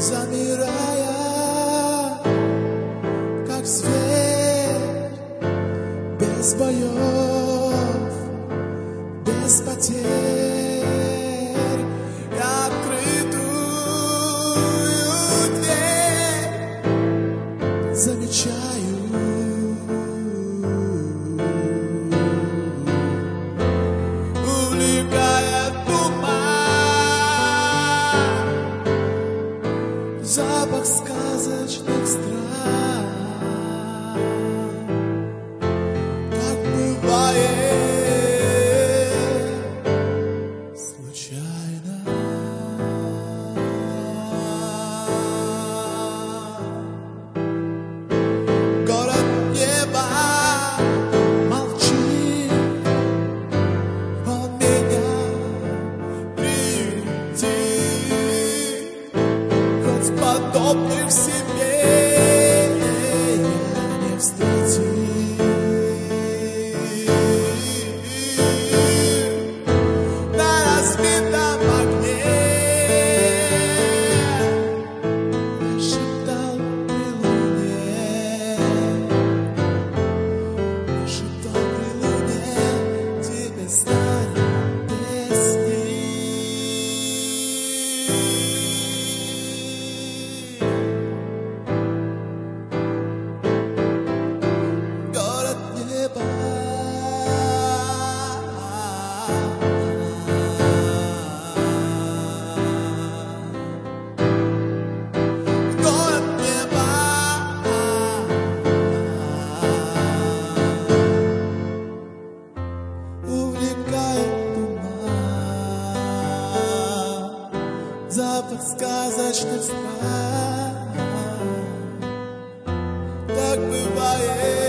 замирая, как зверь, без боев, без потерь. Я открытую дверь замечаю, увлекая туман, запах сказочных стран. Так бывает случайно. Город неба молчит, он меня приютит, хоть подобных себе не встретить. На разбитом огне я шептал при луне, я шептал при луне тебе старые песни. Город неба, город неба, увлекает туман, запах сказочных стран. Так бывает.